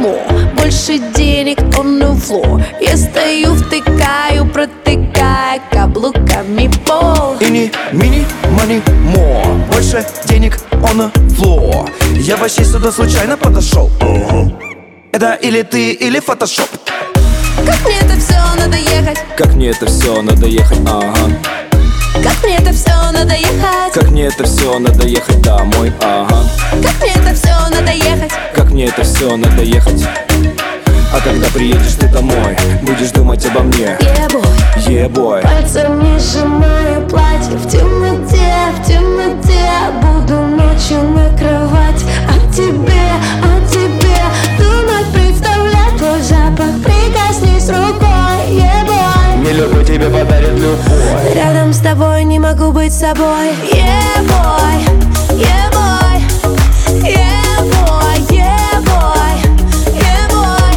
more. Больше денег on the floor. Я стою, втыкаю, протыкая каблуками пол. Ини, мини, money, more. Больше денег on the floor. Я вообще сюда случайно подошел. Это или ты, или фотошоп. Как мне это все надо ехать? Как мне это все надо ехать, ага. Как мне это все надо ехать? Как мне это все надо ехать домой, ага. Как мне это все надо ехать? Как мне это все надо ехать. А когда приедешь ты домой, будешь думать обо мне. Ебой. Пальцами сжимаю платье в темноте, буду ночью накрывать. О тебе думать, представлять твой запах. Прикоснись рукой, ебой. Не люблю, тебе подарит любовь. Рядом с тобой не могу быть собой. Ебой, ебой, ебой, ебой, ебой,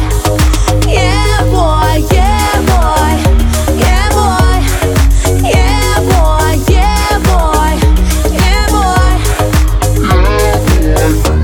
ебой, ебой, ебой, ебой, ебой, ебой.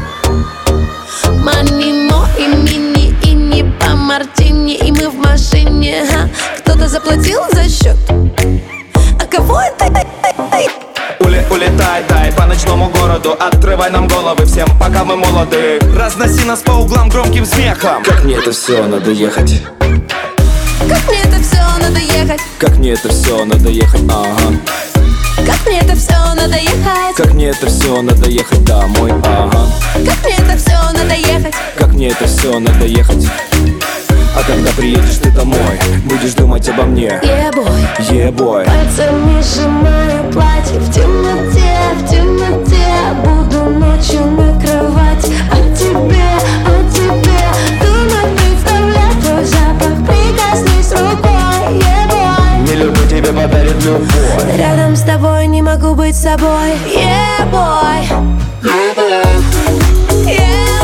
Манино и мини, и не по мартини, и мы в машине. Кто-то заплатил за счет. А кого это? Улетай, дай по ночному городу. Отрывай нам головы всем, пока мы молоды. Разноси нас по углам громким смехом. Как мне это все надо ехать. Как мне это все надо ехать? Как мне это все надо ехать, ага. Как мне это все надо ехать? Как мне это все надо ехать домой, ага. Как мне это все надо ехать? Как мне это все надо ехать. А когда приедешь ты домой, будешь думать обо мне. Ебой. Пальцами сжимаю платье в темноте, буду ночью накрывать. О тебе думать, представлять твой запах. Прикоснись рукой, ебой. Не люблю, тебе подарит любовь. Рядом с тобой не могу быть собой. Ебой.